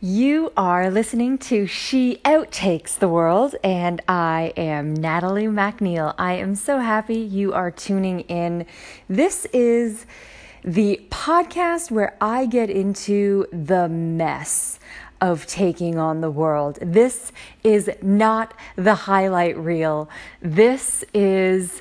You are listening to She Outtakes the World, and I am Natalie MacNeil. I am so happy you are tuning in. This is the podcast where I get into the mess of taking on the world. This is not the highlight reel. This is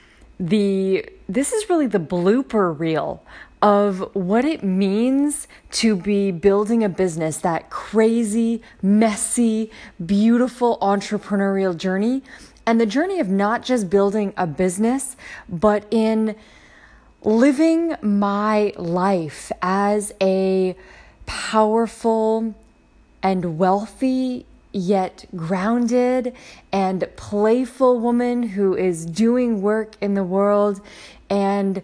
really the blooper reel of what it means to be building a business, that crazy, messy, beautiful entrepreneurial journey, and the journey of not just building a business, but in living my life as a powerful and wealthy yet grounded and playful woman who is doing work in the world and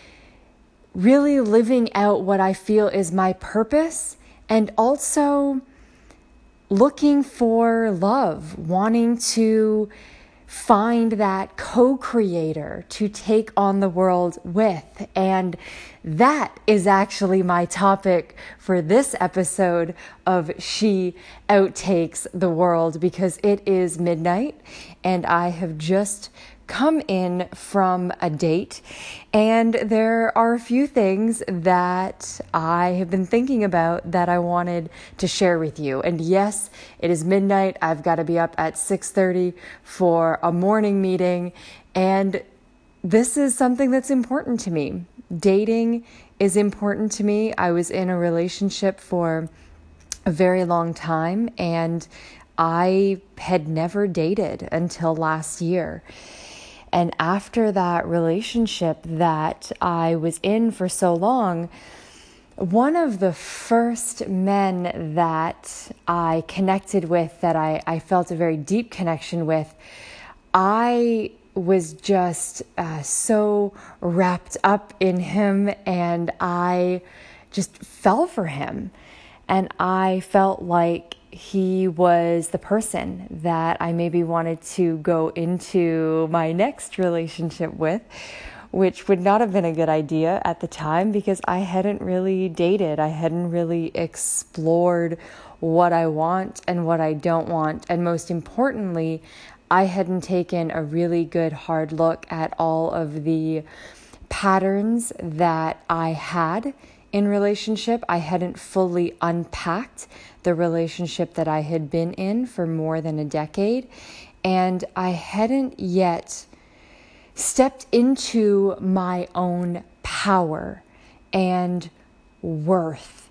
really living out what I feel is my purpose, and also looking for love, wanting to find that co-creator to take on the world with. And that is actually my topic for this episode of She Outtakes the World, because it is midnight and I have just come in from a date, and there are a few things that I have been thinking about that I wanted to share with you. And yes, it is midnight. I've got to be up at 6:30 for a morning meeting, and this is something that's important to me. Dating is important to me. I was in a relationship for a very long time, and I had never dated until last year. And after that relationship that I was in for so long, one of the first men that I connected with, that I felt a very deep connection with, I was just so wrapped up in him, and I just fell for him. And I felt like he was the person that I maybe wanted to go into my next relationship with, which would not have been a good idea at the time because I hadn't really dated. I hadn't really explored what I want and what I don't want. And most importantly, I hadn't taken a really good hard look at all of the patterns that I had in relationship. I hadn't fully unpacked the relationship that I had been in for more than a decade, and I hadn't yet stepped into my own power and worth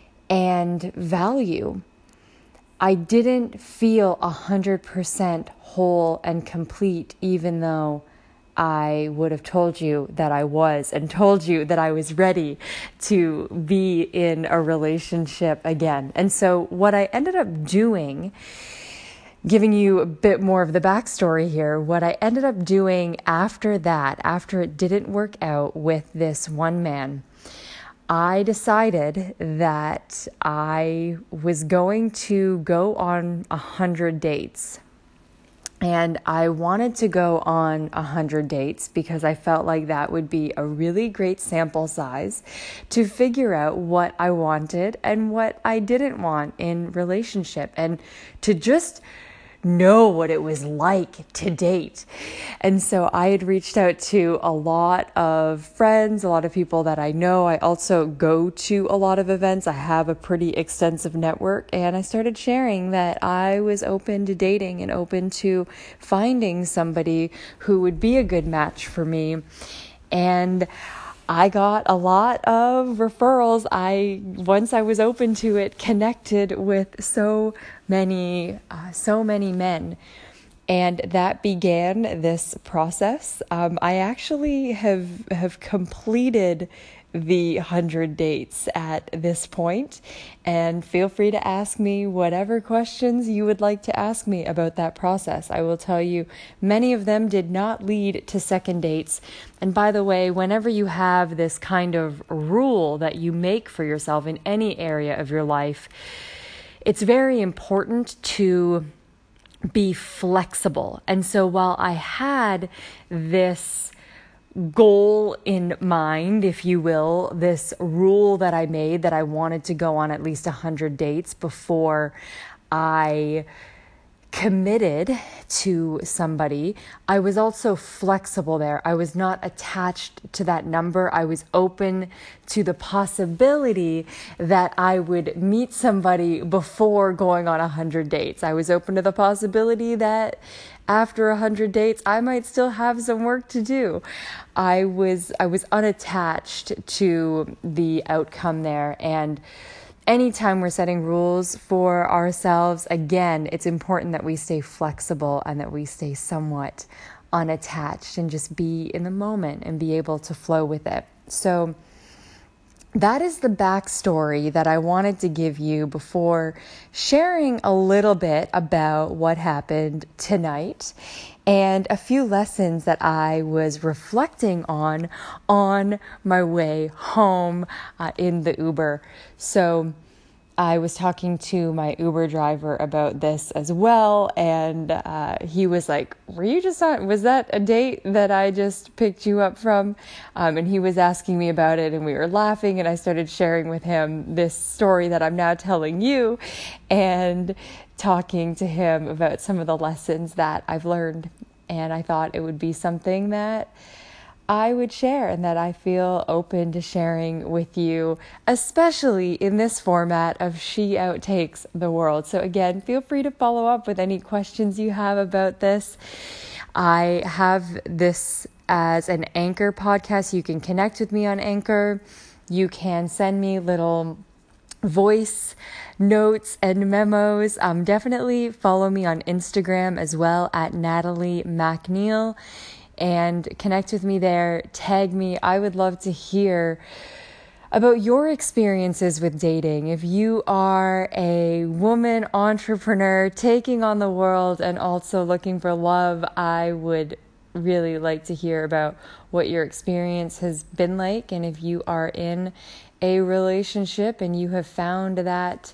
and value. I didn't feel 100% whole and complete, even though I would have told you that I was, and told you that I was ready to be in a relationship again. And so what I ended up doing, giving you a bit more of the backstory here, what I ended up doing after that, after it didn't work out with this one man, I decided that I was going to go on 100 dates. And I wanted to go on 100 dates because I felt like that would be a really great sample size to figure out what I wanted and what I didn't want in relationship, and to just know what it was like to date. And so I had reached out to a lot of friends, a lot of people that I know. I also go to a lot of events. I have a pretty extensive network, and I started sharing that I was open to dating and open to finding somebody who would be a good match for me. And I got a lot of referrals. Once I was open to it, connected with so many men. And that began this process. I actually have completed the 100 dates at this point, and feel free to ask me whatever questions you would like to ask me about that process. I will tell you, many of them did not lead to second dates. And by the way, whenever you have this kind of rule that you make for yourself in any area of your life, it's very important to be flexible. And so while I had this goal in mind, if you will, this rule that I made that I wanted to go on at least 100 dates before I committed to somebody. I was also flexible there. I was not attached to that number. I was open to the possibility that I would meet somebody before going on 100 dates. I was open to the possibility that after 100 dates, I might still have some work to do. I was unattached to the outcome there. And anytime we're setting rules for ourselves, again, it's important that we stay flexible and that we stay somewhat unattached and just be in the moment and be able to flow with it. So that is the backstory that I wanted to give you before sharing a little bit about what happened tonight and a few lessons that I was reflecting on my way home in the Uber. So I was talking to my Uber driver about this as well, and he was like, was that a date that I just picked you up from? And he was asking me about it, and we were laughing, and I started sharing with him this story that I'm now telling you, and talking to him about some of the lessons that I've learned. And I thought it would be something that I would share and that I feel open to sharing with you, especially in this format of She Outtakes the World. So again, feel free to follow up with any questions you have about this. I have this as an Anchor podcast. You can connect with me on Anchor. You can send me little voice notes and memos. Definitely follow me on Instagram as well at Natalie MacNeil. And connect with me there, tag me. I would love to hear about your experiences with dating. If you are a woman entrepreneur taking on the world and also looking for love, I would really like to hear about what your experience has been like. And if you are in a relationship and you have found that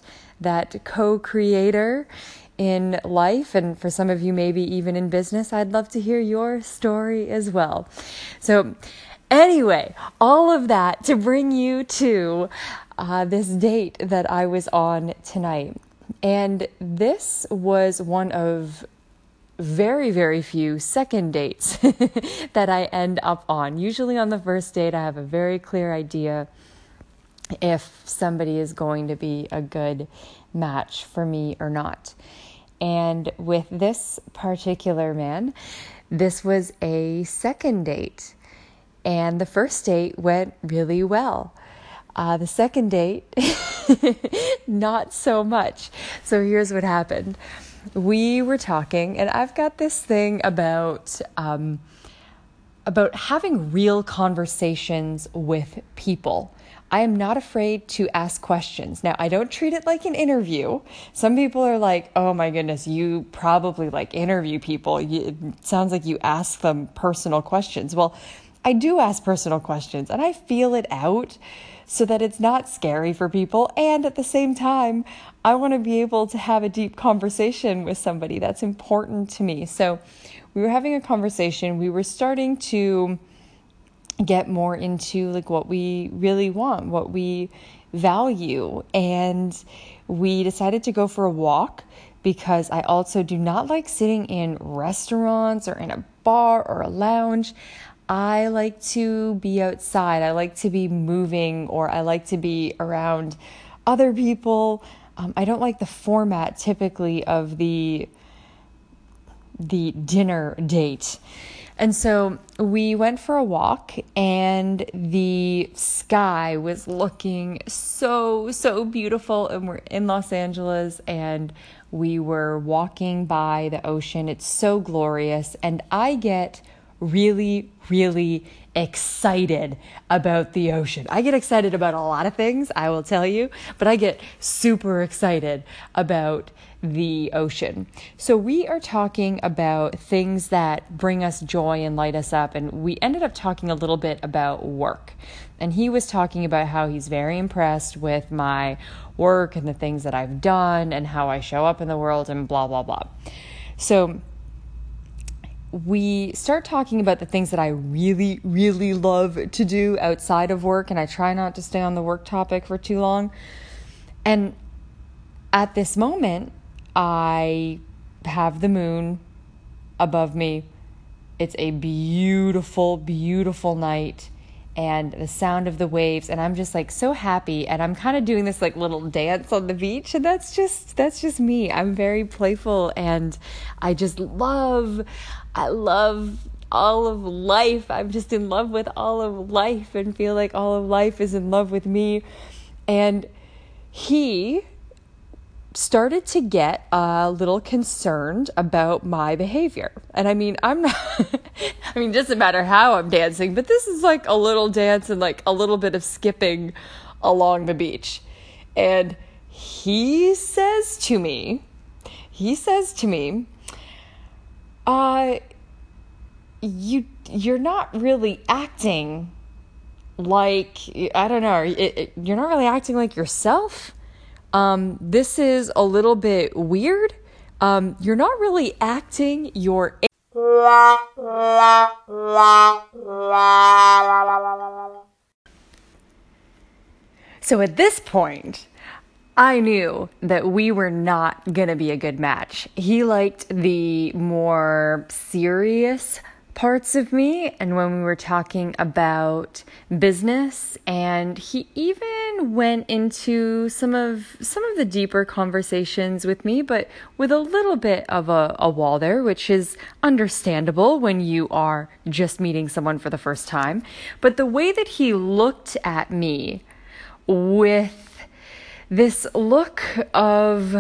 co-creator in life, and for some of you maybe even in business, I'd love to hear your story as well. So anyway, all of that to bring you to this date that I was on tonight. And this was one of very, very few second dates that I end up on. Usually on the first date, I have a very clear idea if somebody is going to be a good match for me or not. And with this particular man, this was a second date. And the first date went really well. The second date, not so much. So here's what happened. We were talking, and I've got this thing about having real conversations with people. I am not afraid to ask questions. Now, I don't treat it like an interview. Some people are like, oh my goodness, you probably like interview people. It sounds like you ask them personal questions. Well, I do ask personal questions, and I feel it out so that it's not scary for people. And at the same time, I want to be able to have a deep conversation with somebody. That's important to me. So we were having a conversation. We were starting to get more into like what we really want, what we value. And we decided to go for a walk because I also do not like sitting in restaurants or in a bar or a lounge. I like to be outside. I like to be moving, or I like to be around other people. I don't like the format typically of the dinner date. And so we went for a walk, and the sky was looking so, so beautiful. And we're in Los Angeles, and we were walking by the ocean. It's so glorious. And I get really, really excited about the ocean. I get excited about a lot of things, I will tell you, but I get super excited about the ocean. So we are talking about things that bring us joy and light us up. And we ended up talking a little bit about work. And he was talking about how he's very impressed with my work and the things that I've done and how I show up in the world and blah, blah, blah. So we start talking about the things that I really, really love to do outside of work, and I try not to stay on the work topic for too long. And at this moment, I have the moon above me. It's a beautiful, beautiful night, and the sound of the waves, and I'm just like so happy, and I'm kind of doing this like little dance on the beach, and that's just me. I'm very playful, and I love all of life. I'm just in love with all of life and feel like all of life is in love with me. And he started to get a little concerned about my behavior. And I mean, it doesn't matter how I'm dancing, but this is like a little dance and like a little bit of skipping along the beach. And he says to me, you're not really acting like, I don't know, you're not really acting like yourself. This is a little bit weird. You're not really acting your So at this point, I knew that we were not going to be a good match. He liked the more serious parts of me, and when we were talking about business, and he even went into some of the deeper conversations with me, but with a little bit of a wall there, which is understandable when you are just meeting someone for the first time. But the way that he looked at me with this look of,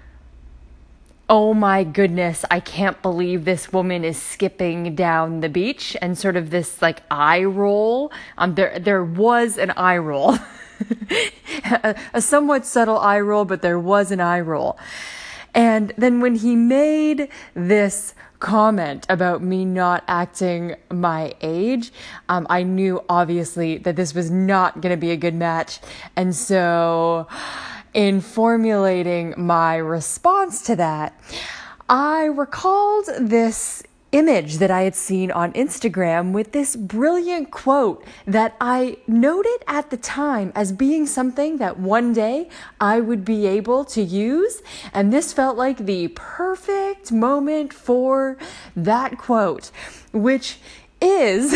oh my goodness, I can't believe this woman is skipping down the beach, and sort of this like eye roll. There was an eye roll, a somewhat subtle eye roll, but there was an eye roll. And then when he made this comment about me not acting my age, I knew obviously that this was not going to be a good match. And so in formulating my response to that, I recalled this image that I had seen on Instagram with this brilliant quote that I noted at the time as being something that one day I would be able to use. And this felt like the perfect moment for that quote, which is,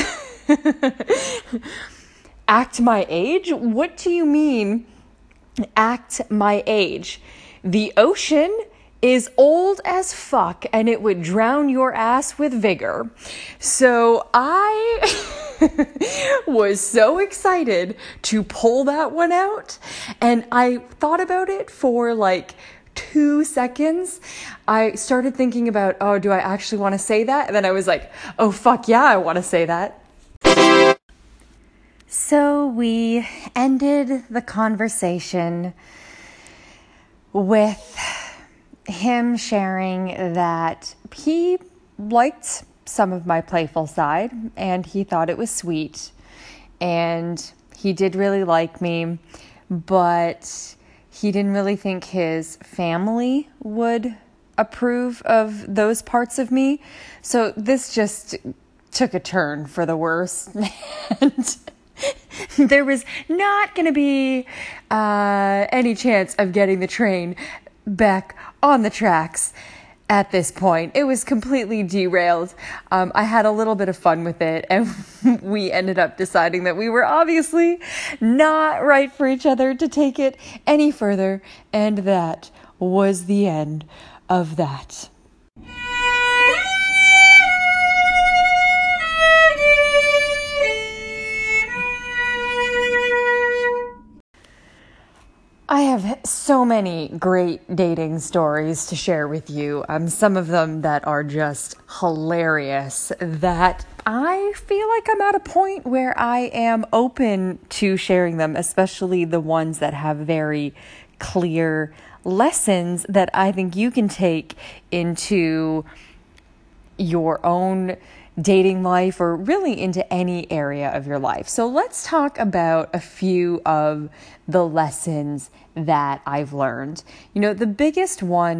act my age? What do you mean, act my age? The ocean is old as fuck, and it would drown your ass with vigor. So I was so excited to pull that one out, and I thought about it for like 2 seconds. I started thinking about, oh, do I actually want to say that? And then I was like, oh, fuck yeah, I want to say that. So we ended the conversation with him sharing that he liked some of my playful side, and he thought it was sweet, and he did really like me, but he didn't really think his family would approve of those parts of me. So this just took a turn for the worse. And there was not going to be any chance of getting the train back on the tracks at this point. It was completely derailed. I had a little bit of fun with it, and we ended up deciding that we were obviously not right for each other to take it any further, and that was the end of that. I have so many great dating stories to share with you. Some of them that are just hilarious, that I feel like I'm at a point where I am open to sharing them, especially the ones that have very clear lessons that I think you can take into your own dating life, or really into any area of your life. So let's talk about a few of the lessons that I've learned. You know, the biggest one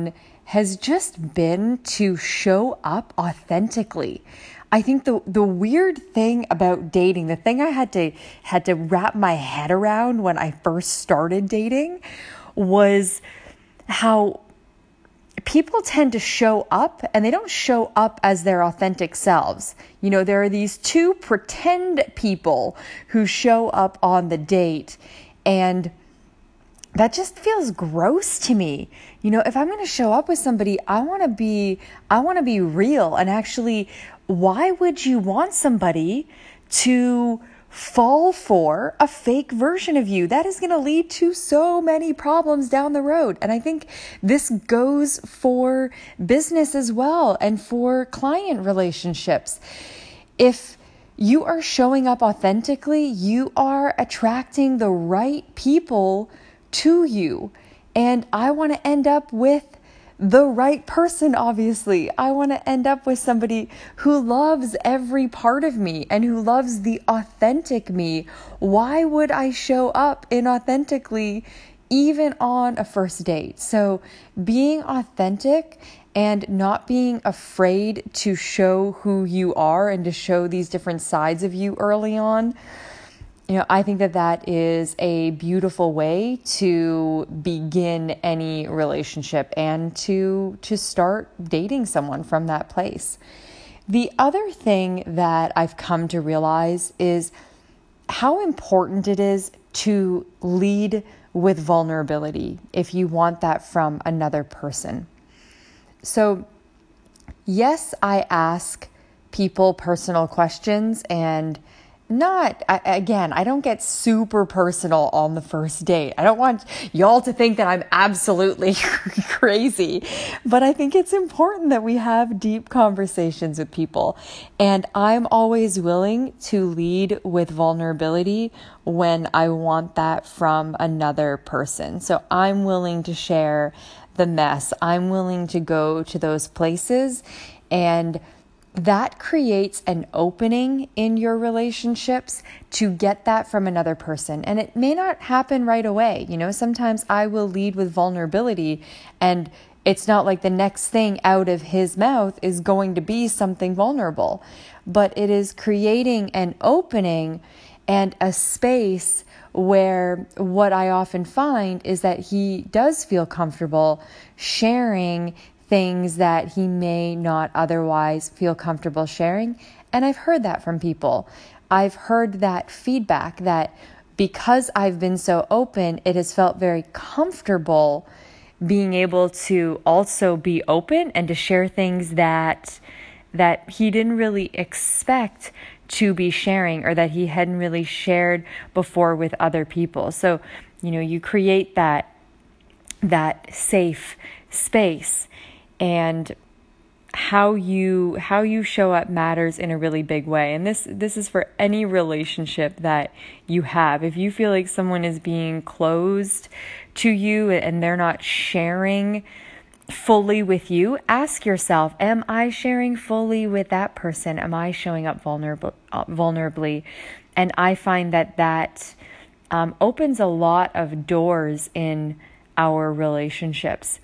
has just been to show up authentically. I think the weird thing about dating, the thing I had to wrap my head around when I first started dating, was how people tend to show up and they don't show up as their authentic selves. You know, there are these two pretend people who show up on the date, and that just feels gross to me. You know, if I'm going to show up with somebody, I want to be real. And actually, why would you want somebody to fall for a fake version of you? That is going to lead to so many problems down the road. And I think this goes for business as well and for client relationships. If you are showing up authentically, you are attracting the right people to you. And I want to end up with the right person, obviously. I want to end up with somebody who loves every part of me and who loves the authentic me. Why would I show up inauthentically even on a first date? So being authentic and not being afraid to show who you are and to show these different sides of you early on, you know, I think that is a beautiful way to begin any relationship and to start dating someone from that place. The other thing that I've come to realize is how important it is to lead with vulnerability if you want that from another person. So, yes, I ask people personal questions, and I don't get super personal on the first date. I don't want y'all to think that I'm absolutely crazy, but I think it's important that we have deep conversations with people. And I'm always willing to lead with vulnerability when I want that from another person. So I'm willing to share the mess. I'm willing to go to those places, and that creates an opening in your relationships to get that from another person. And it may not happen right away. You know, sometimes I will lead with vulnerability, and it's not like the next thing out of his mouth is going to be something vulnerable, but it is creating an opening and a space where what I often find is that he does feel comfortable sharing things that he may not otherwise feel comfortable sharing. And I've heard that from people. I've heard that feedback that because I've been so open, it has felt very comfortable being able to also be open and to share things that he didn't really expect to be sharing, or that he hadn't really shared before with other people. So, you know, you create that safe space. And how you show up matters in a really big way. And this is for any relationship that you have. If you feel like someone is being closed to you and they're not sharing fully with you, ask yourself, am I sharing fully with that person? Am I showing up vulnerably? And I find that opens a lot of doors in our relationships.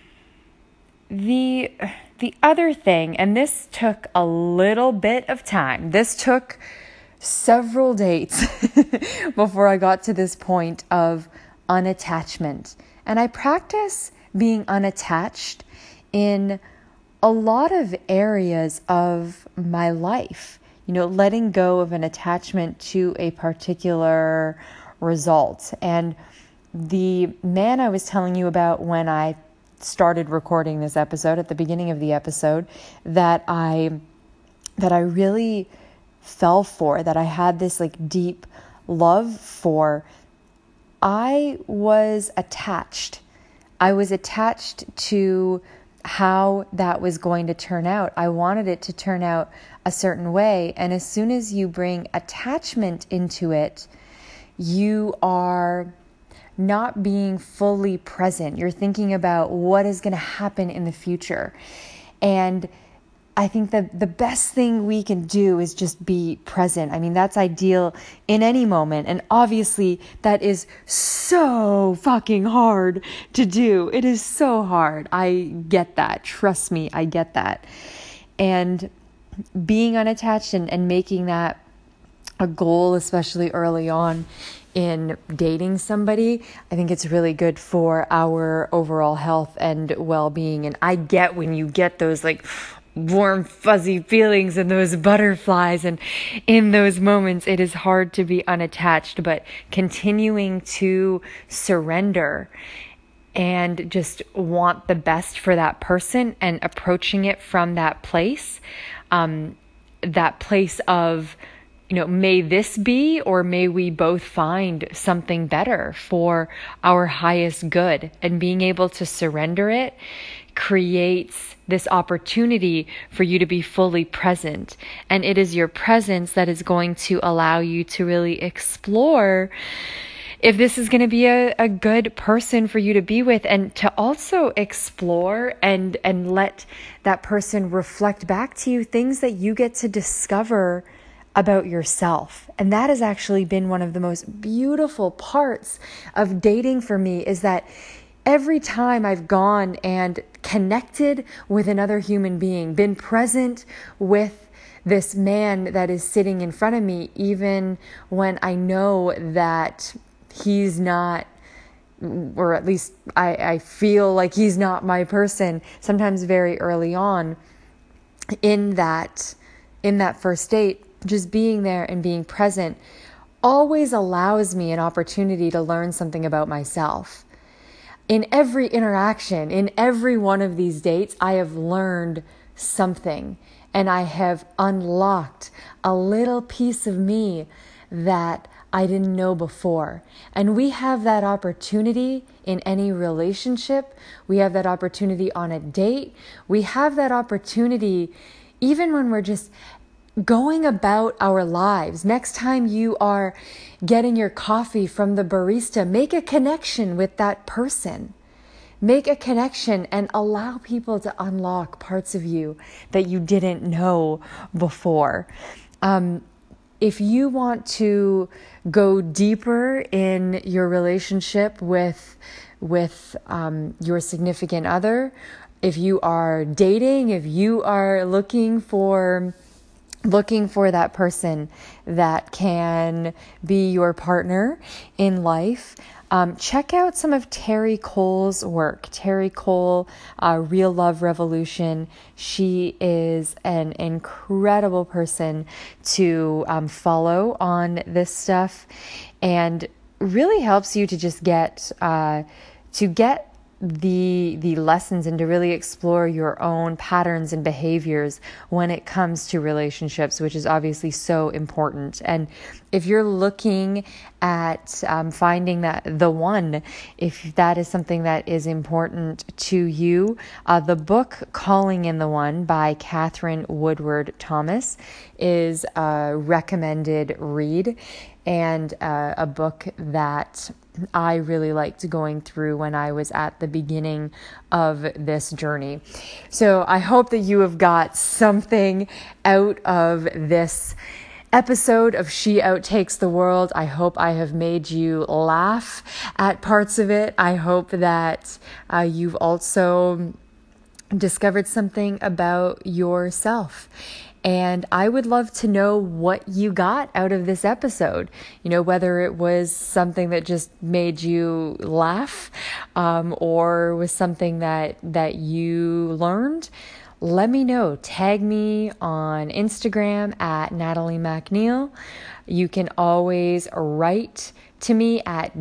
The other thing, and this took a little bit of time, this took several dates before I got to this point of unattachment. And I practice being unattached in a lot of areas of my life. You know, letting go of an attachment to a particular result. And the man I was telling you about when I started recording this episode, at the beginning of the episode, that I really fell for, that I had this like deep love for, I was attached. I was attached to how that was going to turn out. I wanted it to turn out a certain way. And as soon as you bring attachment into it, you are not being fully present. You're thinking about what is going to happen in the future. And I think that the best thing we can do is just be present. I mean, that's ideal in any moment. And obviously that is so fucking hard to do. It is so hard. I get that. Trust me, I get that. And being unattached and making that a goal, especially early on in dating somebody, I think it's really good for our overall health and well-being. And I get when you get those like warm, fuzzy feelings and those butterflies, and in those moments, it is hard to be unattached, but continuing to surrender and just want the best for that person and approaching it from that place of, may this be, or may we both find something better for our highest good, and being able to surrender it creates this opportunity for you to be fully present. And it is your presence that is going to allow you to really explore if this is going to be a good person for you to be with, and to also explore and let that person reflect back to you things that you get to discover about yourself. And that has actually been one of the most beautiful parts of dating for me, is that every time I've gone and connected with another human being, been present with this man that is sitting in front of me, even when I know that he's not, or at least I feel like he's not my person, sometimes very early on in that first date, just being there and being present always allows me an opportunity to learn something about myself. In every interaction, in every one of these dates, I have learned something, and I have unlocked a little piece of me that I didn't know before. And we have that opportunity in any relationship. We have that opportunity on a date. We have that opportunity even when we're just going about our lives. Next time you are getting your coffee from the barista, make a connection with that person. Make a connection and allow people to unlock parts of you that you didn't know before. If you want to go deeper in your relationship with your significant other, if you are dating, if you are looking for that person that can be your partner in life, check out some of Terry Cole's work. Terry Cole, Real Love Revolution. She is an incredible person to follow on this stuff, and really helps you to just get the lessons and to really explore your own patterns and behaviors when it comes to relationships, which is obviously so important. And if you're looking at finding the one, if that is something that is important to you, the book Calling in the One by Catherine Woodward Thomas is a recommended read, and a book that I really liked going through when I was at the beginning of this journey. So I hope that you have got something out of this episode of She Outtakes the World. I hope I have made you laugh at parts of it. I hope that you've also discovered something about yourself. And I would love to know what you got out of this episode. Whether it was something that just made you laugh, or was something that you learned. Let me know. Tag me on Instagram at Natalie MacNeil. You can always write to me at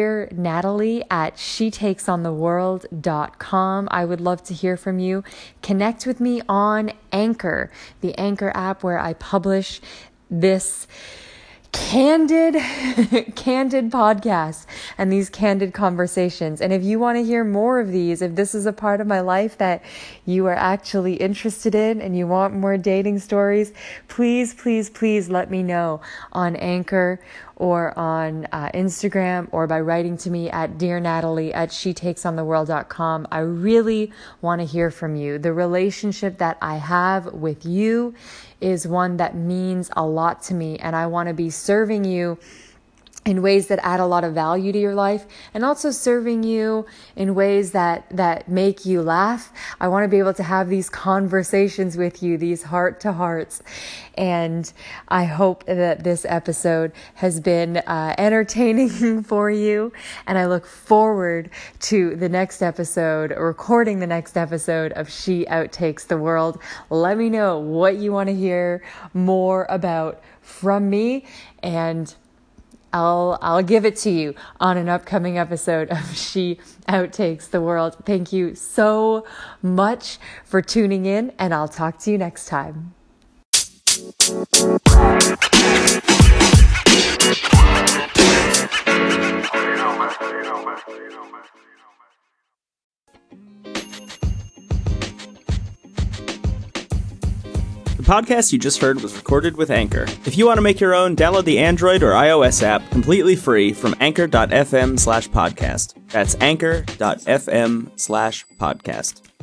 dearnatalie@shetakesontheworld.com. I would love to hear from you. Connect with me on Anchor, the Anchor app where I publish this candid podcast and these candid conversations. And if you want to hear more of these, if this is a part of my life that you are actually interested in and you want more dating stories, please let me know on Anchor or on Instagram, or by writing to me at dearnatalie@shetakesontheworld.com. I really want to hear from you. The relationship that I have with you is one that means a lot to me, and I want to be serving you in ways that add a lot of value to your life, and also serving you in ways that make you laugh. I want to be able to have these conversations with you, these heart to hearts. And I hope that this episode has been entertaining for you. And I look forward to the next episode, recording the next episode of She Outtakes the World. Let me know what you want to hear more about from me, and I'll give it to you on an upcoming episode of She Outtakes the World. Thank you so much for tuning in, and I'll talk to you next time. The podcast you just heard was recorded with Anchor. If you want to make your own, download the Android or iOS app completely free from anchor.fm/podcast. That's anchor.fm/podcast.